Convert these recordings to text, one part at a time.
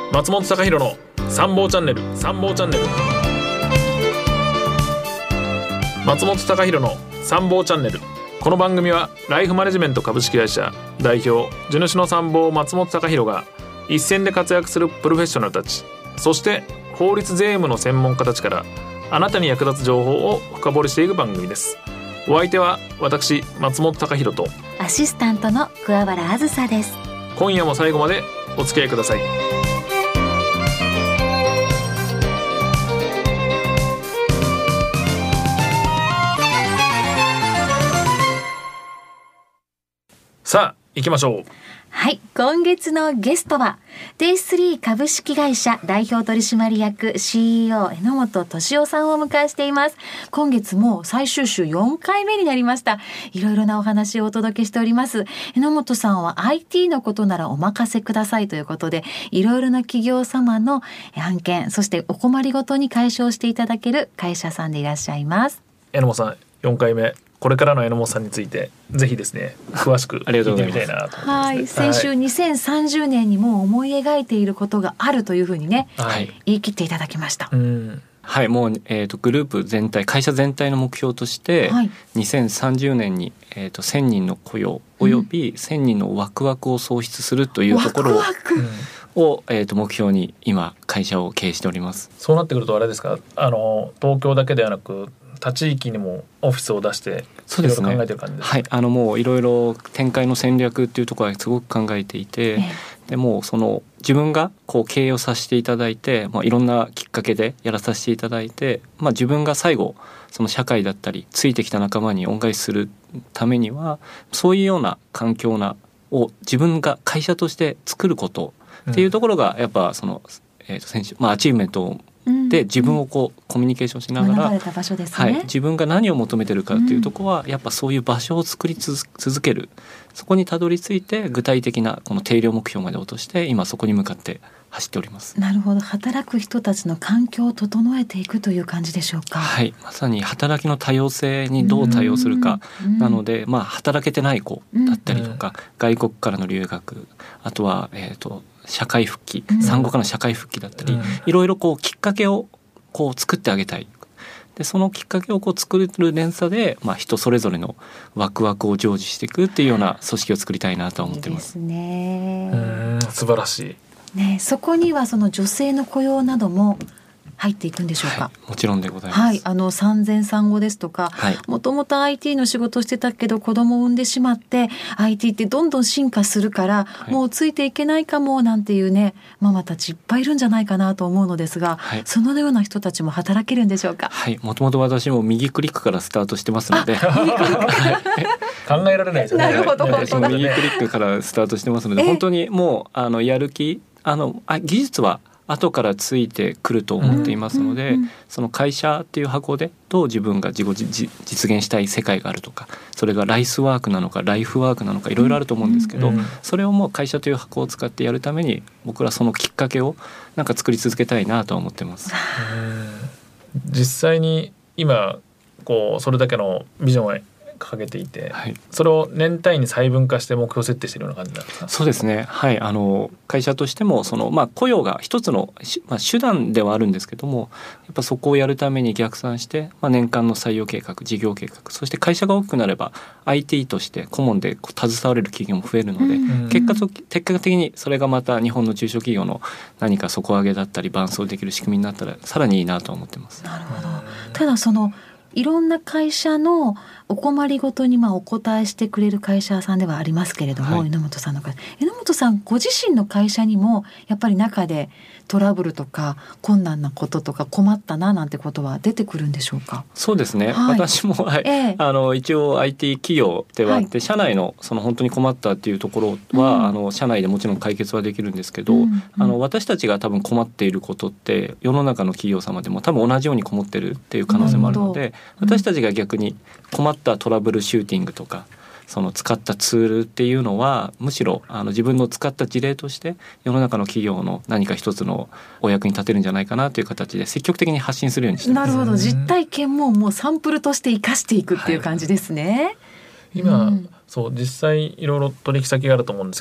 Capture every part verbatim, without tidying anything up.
松本貴弘の参謀チャンネル参謀チャンネル松本貴弘の参謀チャンネル。この番組はライフマネジメント株式会社代表地主の参謀松本貴弘が一線で活躍するプロフェッショナルたち、そして法律税務の専門家たちからあなたに役立つ情報を深掘りしていく番組です。お相手は私松本貴弘とアシスタントの桑原あずさです。 今夜も最後までお付き合いください。さあ行きましょう。 はい、今月のゲストは デイスリー 株式会社代表取締役 シーイーオー 榎本俊夫さんをお迎えしています。今月も最終週よんかいめになりました。いろいろなお話をお届けしております。榎本さんは アイティー のことならお任せくださいということで、いろいろな企業様の案件、そしてお困りごとに解消していただける会社さんでいらっしゃいます。 榎本さんよんかいめ、これからの榎本さんについてぜひですね詳しく聞いてみたいなと思います。 はい、先週にせんさんじゅうねんにもう思い描いていることがあるというふうにね、はい、言い切っていただきました。 うん、はい、もう、えーと、グループ全体会社全体の目標として、はい、にせんさんじゅうねんに、えーと、せんにんの雇用およびせんにんのワクワクを創出するというところを、ワクワクを、えーと、目標に今会社を経営しております。 そうなってくるとあれですか、あの東京だけではなく他地域にもオフィスを出していろいろ考えてる感じですか？ はい、あのもういろいろ展開の戦略っていうところはすごく考えていて、ええ、でもその自分がこう経営をさせていただいて、まあ、いろんなきっかけでやらさせていただいて、まあ、自分が最後その社会だったりついてきた仲間に恩返しするためにはそういうような環境なを自分が会社として作ることっていうところがやっぱその、えーと選手、まあ、アチーブメントをで自分をこうコミュニケーションしながら、 学ばれた場所ですね。 はい、自分が何を求めてるかっていうところは、やっぱそういう場所を作り続ける、そこにたどり着いて具体的なこの定量目標まで落として今そこに向かって走っております。 なるほど、働く人たちの環境を整えていくという感じでしょうか？ はい、まさに働きの多様性にどう対応するかなので、まあ、働けてない子だったりとか、外国からの留学、あとは、えーと社会復帰、産後からの社会復帰だったり、うん、いろいろこうきっかけをこう作ってあげたい。でそのきっかけをこう作る連鎖で、まあ、人それぞれのワクワクを成就していくっていうような組織を作りたいなと思っています。 いいですね。 うん、素晴らしい、 ね、そこにはその女性の雇用なども入っていくんでしょうか？ はい、もちろんでございます。 はい、あの産前産後ですとか、もともと アイティー の仕事をしてたけど子供を産んでしまって アイティー ってどんどん進化するから、はい、もうついていけないかもなんていうねママたちいっぱいいるんじゃないかなと思うのですが、はい、そのような人たちも働けるんでしょうか？ はい、もともと私も右クリックからスタートしてますので右クリック考えられないですよね。 なるほど、 私も右クリックからスタートしてますので、本当にもうあのやる気あのあ技術は後からついてくると思っていますので、うんうんうん、その会社っていう箱でどう自分が自己実現したい世界があるとか、それがライスワークなのかライフワークなのかいろいろあると思うんですけど、うんうん、それをもう会社という箱を使ってやるために僕らそのきっかけをなんか作り続けたいなと思ってます。 実際に今こうそれだけのビジョンを掲げていて、はい、それを年単位に細分化して目標設定しているような感じなんですか？ そうですね、はい、あの会社としてもその、まあ、雇用が一つの、まあ、手段ではあるんですけども、やっぱそこをやるために逆算して、まあ、年間の採用計画、事業計画、そして会社が大きくなれば アイティー として顧問で携われる企業も増えるので、うん、結果と結果的にそれがまた日本の中小企業の何か底上げだったり伴走できる仕組みになったらさらにいいなと思ってます。 なるほど。ただそのいろんな会社のお困りごとにまあお答えしてくれる会社さんではありますけれども、はい、榎本さんの会社、榎本さんご自身の会社にもやっぱり中でトラブルとか困難なこととか困ったななんてことは出てくるんでしょうか？ そうですね、はい、私も、はい、えー、あの一応 アイティー 企業ではあって、はい、社内のその本当に困ったっていうところは、うん、あの社内でもちろん解決はできるんですけど、うんうん、あの私たちが多分困っていることって世の中の企業様でも多分同じように困ってるっていう可能性もあるので、うん、私たちが逆に困ったトラブルシューティングとかその使ったツールっていうのはむしろあの自分の使った事例として世の中の企業の何か一つのお役に立てるんじゃないかなという形で積極的に発信するようにしてます。 なるほど、実体験ももうサンプルとして生かしていくっていう感じですね、 はい、今、うん、そう実際いろいろ取引先があると思うんですけど、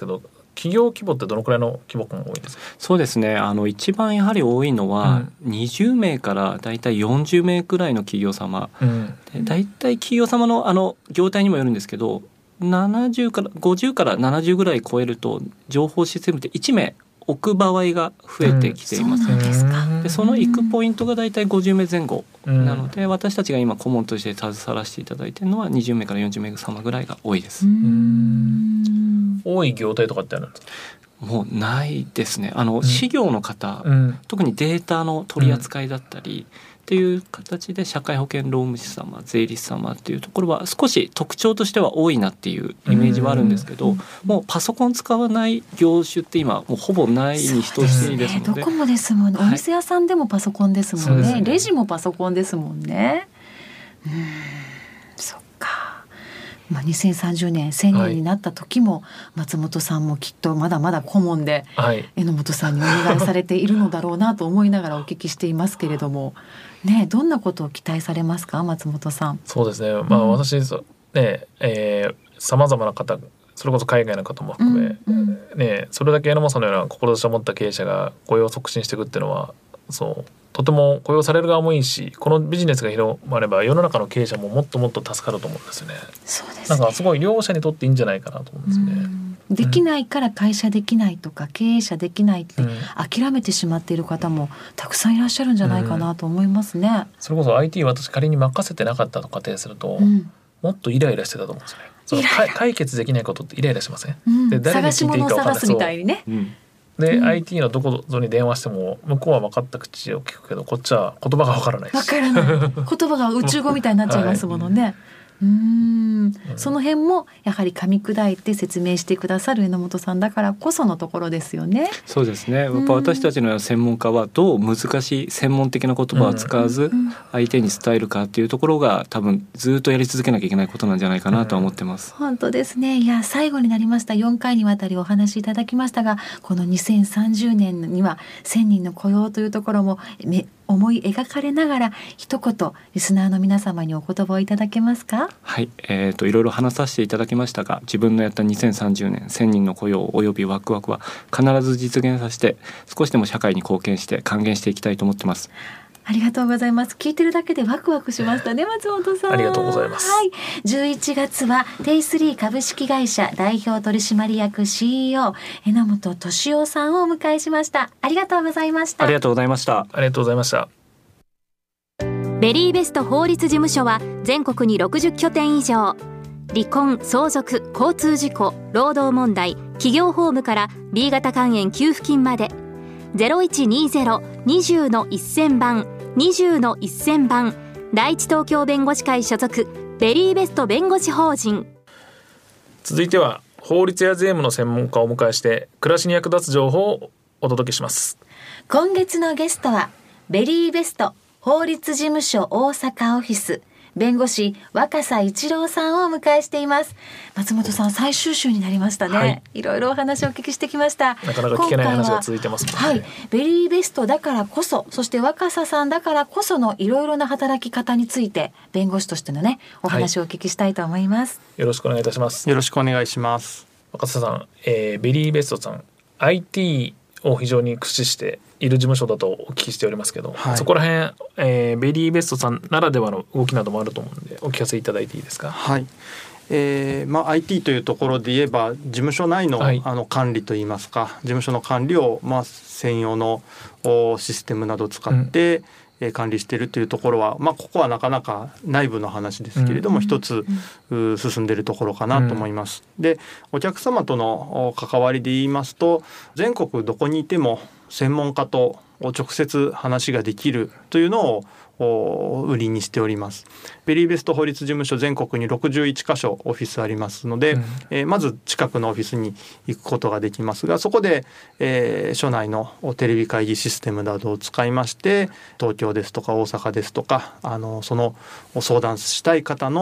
企業規模ってどのくらいの規模感が多いんですか？ そうですね、あの一番やはり多いのはにじゅうめいからだいたいよんじゅうめいくらいの企業様、うん、でだいたい企業様のあの業態にもよるんですけど、ななじゅうからごじゅうからななじゅうぐらい超えると情報システムっていちめい置く場合が増えてきています、 うん、そうなんですか。 でその行くポイントがだいたいごじゅうめいぜん後なので、うん、私たちが今顧問として携わらせていただいているのはにじゅうめいからよんじゅうめい様ぐらいが多いです。 うーん、多い業態とかってあるんですか？ もうないですね。あの、うん、事業の方、うん、特にデータの取り扱いだったり、うん、っていう形で社会保険労務士様、税理士様っていうところは少し特徴としては多いなっていうイメージはあるんですけど、うん、もうパソコン使わない業種って今もうほぼないに等しいですので、 どこもですもんね、はい、お店屋さんでもパソコンですもん ね, ねレジもパソコンですもんね。うーん、そっか。まあ、にせんさんじゅうねんせんにんになった時も、はい、松本さんもきっとまだまだ顧問で、はい、榎本さんにお願いされているのだろうなと思いながらお聞きしていますけれどもね、どんなことを期待されますか、松本さん。 そうですね、まあ、私ね、えー、様々な方、それこそ海外の方も含め、うんうんね、それだけ榎本さんのような志を持った経営者が雇用を促進していくっていうのは、そうとても雇用される側もいいし、このビジネスが広まれば世の中の経営者ももっともっと助かると思うんですよね。 そうですね、 なんかすごい両者にとっていいんじゃないかなと思うんですよね。 うん、できないから会社できないとか、うん、経営者できないって諦めてしまっている方もたくさんいらっしゃるんじゃないかなと思いますね。うん、 それこそ アイティー 私仮に任せてなかったと仮定すると、うん、もっとイライラしてたと思うんですよね。そのイライラ解決できないことってイライラしません？うん、で誰に聞いていいか分からない、 探し物を探すみたいにね。 で、うん、アイティー のどこぞに電話しても向こうは分かった口を聞くけどこっちは言葉が分からないし、 分からない言葉が宇宙語みたいになっちゃいますものね。はい、うーん、うん、その辺もやはり噛み砕いて説明してくださる榎本さんだからこそのところですよね。 そうですね、やっぱ私たちのような専門家はどう難しい専門的な言葉を使わず相手に伝えるかっていうところが多分ずっとやり続けなきゃいけないことなんじゃないかなとは思ってます。 うん、本当ですね。いや、最後になりました。よんかいにわたりお話しいただきましたが、このにせんさんじゅうねんにはせんにんの雇用というところもめ思い描かれながら、一言リスナーの皆様にお言葉をいただけますか？ はい、えーと、いろいろ話させていただきましたが、自分のやったにせんさんじゅうねんせんにんの雇用およびワクワクは必ず実現させて、少しでも社会に貢献して還元していきたいと思ってます。 ありがとうございます。聞いてるだけでワクワクしましたね、松本さん。 ありがとうございます。 はい、じゅういちがつはテイスリー株式会社代表取締役 シーイーオー 榎本俊夫さんをお迎えしました。ありがとうございました。 ありがとうございました。 ありがとうございました。 ベリーベスト法律事務所は全国にろくじゅっきょてん以上、離婚、相続、交通事故、労働問題、企業法務から B 型肝炎給付金まで ゼロいちにゼロ にじゅうのせんばんにじゅうのせんばん第一東京弁護士会所属ベリーベスト弁護士法人。 続いては法律や税務の専門家をお迎えして暮らしに役立つ情報をお届けします。 今月のゲストはベリーベスト法律事務所大阪オフィス弁護士若狭一郎さんをお迎えしています。松本さん、最終週になりましたね。はい、いろいろお話をお聞きしてきました。 なかなか聞けない話が続いてますもんね。 はい、ベリーベストだからこそ、そして若狭さんだからこそのいろいろな働き方について弁護士としてのねお話をお聞きしたいと思います。 はい、よろしくお願いいたします。 よろしくお願いします。 若狭さん、えー、ベリーベストさん アイティー を非常に駆使している事務所だとお聞きしておりますけど、はい、そこら辺、えー、ベリーベストさんならではの動きなどもあると思うのでお聞かせいただいていいですか？ はい、えーまあ、アイティー というところで言えば事務所内 の,、はい、あの管理といいますか、事務所の管理を、まあ、専用のシステムなどを使って、うん管理しているというところは、まあ、ここはなかなか内部の話ですけれども、うん、一つ、うん、進んでいるところかなと思います。うん、で、お客様との関わりで言いますと、全国どこにいても専門家と直接話ができるというのを売りにしております。ベリーベスト法律事務所全国にろくじゅういっかしょオフィスありますので、うんえー、まず近くのオフィスに行くことができますが、そこで、えー、所内のテレビ会議システムなどを使いまして、東京ですとか大阪ですとか、あのその相談したい方の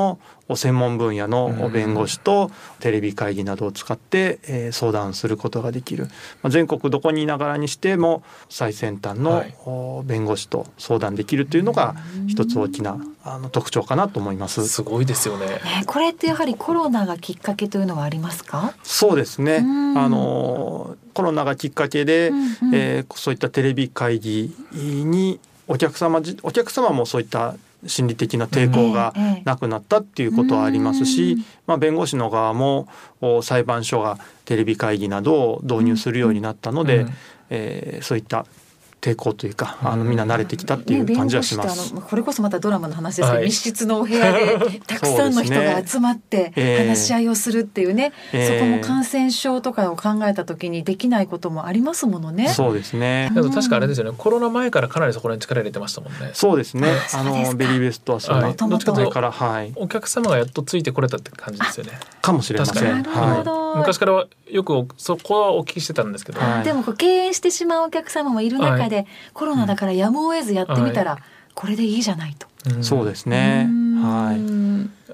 専門分野の弁護士とテレビ会議などを使ってえ相談することができる、まあ、全国どこにいながらにしても最先端の弁護士と相談できるというのが一つ大きなあの特徴かなと思います。 すごいですよね。 ね、これってやはりコロナがきっかけというのはありますか？ そうですね、あのコロナがきっかけで、うんうんえー、そういったテレビ会議にお客様お客様もそういった心理的な抵抗がなくなったっていうことはありますし、うんまあ、弁護士の側も裁判所がテレビ会議などを導入するようになったので、うんえー、そういった抵抗というかあのみんな慣れてきたっていう感じはします、 ね、これこそまたドラマの話ですけど、はい、密室のお部屋でたくさんの人が集まって話し合いをするっていうね、そ, う、ねえー、そこも感染症とかを考えた時にできないこともありますものね。 そうですね。 でも確かあれですよね、コロナ前からかなりそこに力入れてましたもんね。 そうですね、あのベリーベストはその前から、はい、 お客様がやっとついてこれたって感じですよね。 かもしれません、 はい、昔からはよくそこはお聞きしてたんですけど、 はい、でもこう敬遠してしまうお客様もいる中で、はい、コロナだからやむを得ずやってみたら、はい、これでいいじゃないと、 うん、そうですね、はい、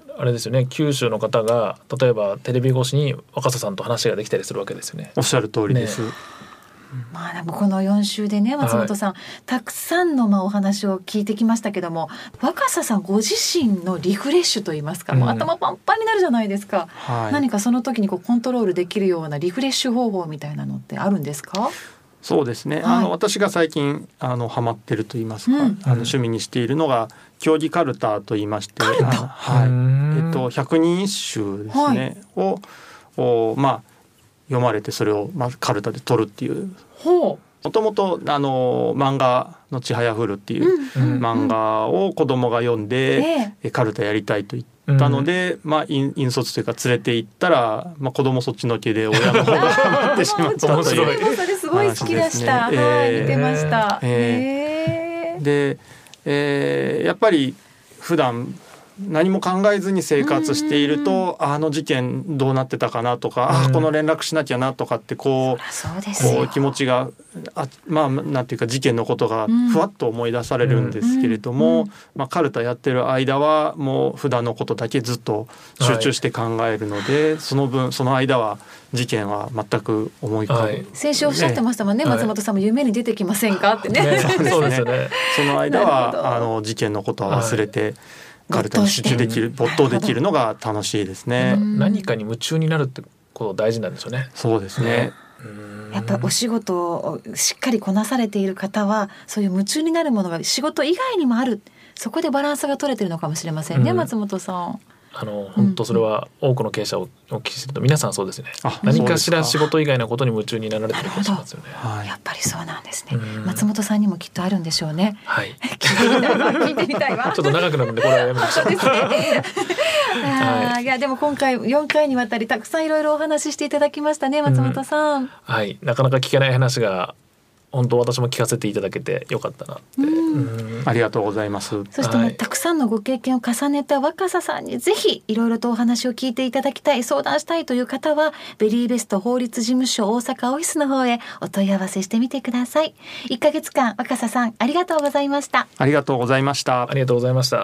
あれですよね、九州の方が例えばテレビ越しに若狭さんと話ができたりするわけですよね。 おっしゃる通りです、ね。 まあ、でもこのよん週でね松本さん、はい、たくさんのまあお話を聞いてきましたけども、若狭さんご自身のリフレッシュといいますか、うん、もう頭パンパンになるじゃないですか、はい、何かその時にこうコントロールできるようなリフレッシュ方法みたいなのってあるんですか？ そうですね、はい、あの私が最近あのハマってると言いますか、うん、あの趣味にしているのが競技カルタと言いまして、 カルタ、 はい、えっと、ひゃくにん一首ですね、はい、をまあ読まれてそれをまあカルタで取るっていう。 ほう。 もともとあの漫画のちはやふるっていう漫画を子供が読んで、うん、カルタやりたいと言ったので、うん、まあ引率というか連れて行ったら、まあ、子供そっちのけで親の方がハマってしまったというそれすごい好きでした、ね、はい、見てました、 えーえー、で、えー、やっぱり普段何も考えずに生活していると、あの事件どうなってたかなとか、あこの連絡しなきゃなとかってこう、こう気持ちがあまあなんていうか事件のことがふわっと思い出されるんですけれども、まあ、カルタやってる間はもう普段のことだけずっと集中して考えるので、はい、その分その間は事件は全く思い浮かぶ、はい、 先週おっしゃってましたもんね、松本さんも夢に出てきませんかってね、ねそうですねその間はあの事件のことは忘れて、はい、カルタに集中できる、没頭できるのが楽しいですね。 何かに夢中になるってこと大事なんですよね。 そうですね。 やっぱお仕事をしっかりこなされている方はそういう夢中になるものが仕事以外にもある、そこでバランスが取れてるのかもしれませんね、うん、松本さん。 あの本当それは多くの経営者をお聞きすると皆さんそうですね。何かしら仕事以外のことに夢中になられてるかもしれませんよね。 はい、やっぱりそうなんですね。松本さんにもきっとあるんでしょうね。 はい。 聞いてみたいわ。 ちょっと長くなるんでこれはやめましょう。ですね。 あ、いやでも今回よんかいにわたりたくさんいろいろお話ししていただきましたね、松本さん。うん、 はい。なかなか聞けない話が本当私も聞かせていただけてよかったなって、 うんうん、ありがとうございます。 そしてもうたくさんのご経験を重ねた若狭さんにぜひいろいろとお話を聞いていただきたい、相談したいという方はベリーベスト法律事務所大阪オフィスの方へお問い合わせしてみてください。いっかげつかん若狭さんありがとうございました。 ありがとうございました。 ありがとうございました。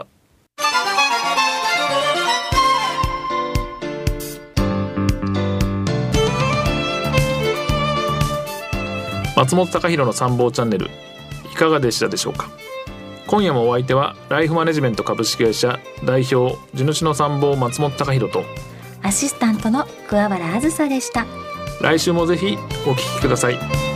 松本隆弘の参謀チャンネルいかがでしたでしょうか。今夜もお相手はライフマネジメント株式会社代表地主の参謀松本隆弘とアシスタントの桑原あずさでした。 来週もぜひお聞きください。